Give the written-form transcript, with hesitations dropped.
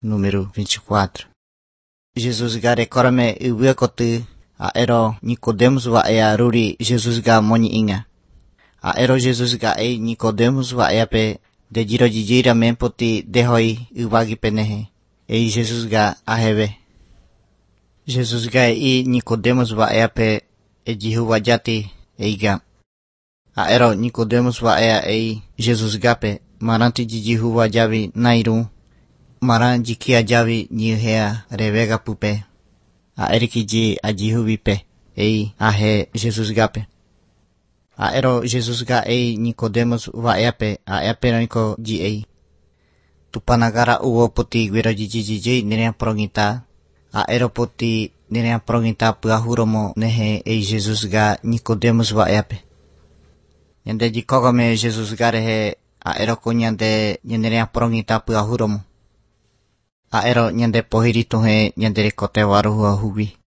número 24. Jesus ga recorame uvekotu aero Nicodemus wa ea ruri Jesus ga moni inga. Aero Jesus ga ei Nicodemus wa ea pe de jiro jijira mempoti dehoi uwagi penehe. Ei Jesus ga aheve. Jesus ga ei Nicodemus wa ea pe e jihu wajati eiga. Aero Nicodemus wa ea ei Jesus ga pe maranti jijihu wajavi nairu. Maran jikia javi niuhea revega pupe. Aeriki ji ajihu vipe ei ahe Jesus gape. Aero Jesus ga ei Nicodemus wa eape raniko ji ei. Tupanagara uwo poti guiro jiji nerea prongita. Aero poti nerea prongita puahuromo nehe ei Jesus ga Nicodemus wa eape. Yande jikogame Jesus ga rehe aero kunyande nerea prongita puahuromo. Aero nyande pohiri tuhe nyande kote waruhua hubi.